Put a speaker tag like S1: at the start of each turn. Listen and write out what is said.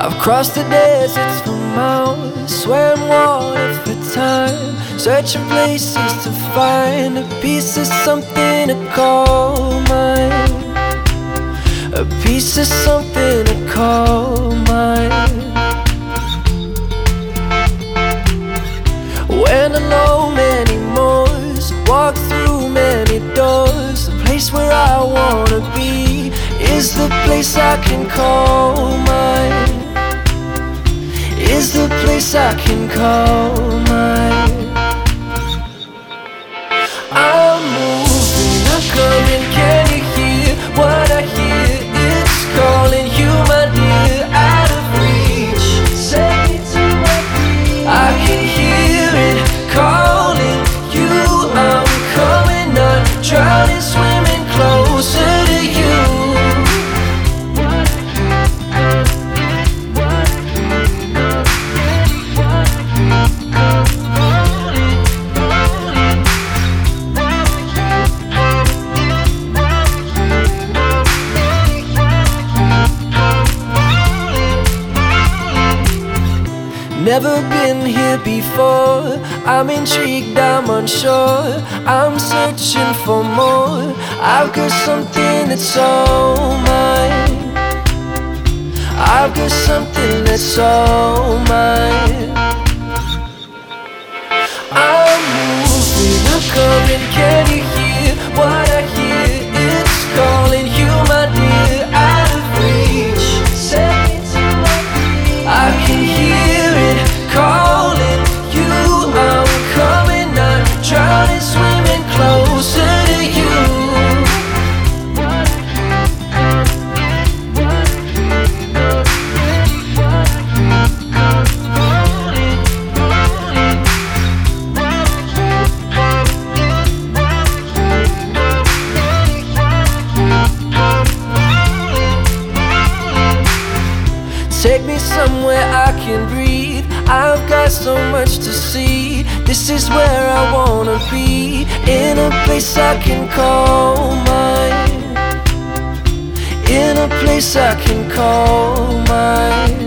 S1: I've crossed the deserts for miles, swam water for time, searching places to find a piece of something to call mine, a piece of something to call mine. Went along many moors, walked through many doors. The place where I wanna be is the place I can call mine, is the place I can call mine. I'm moving, I'm coming, can you hear what I hear? It's calling you, my dear, out of reach. Take me to my feet. I can hear it calling you. I'm coming, not drowning, swimming closer to you. Never been here before, I'm intrigued, I'm unsure, I'm searching for more. I've got something that's all mine, I've got something that's all mine. I'm moving, I'm coming, can you hear what I hear? It's calling you, my dear, out of reach. Take me to my feet. I can hear it calling you. I'm coming, not drowning, swimming closer to you. Take me somewhere I can breathe, I've got so much to see. This is where I wanna be, in a place I can call mine, in a place I can call mine.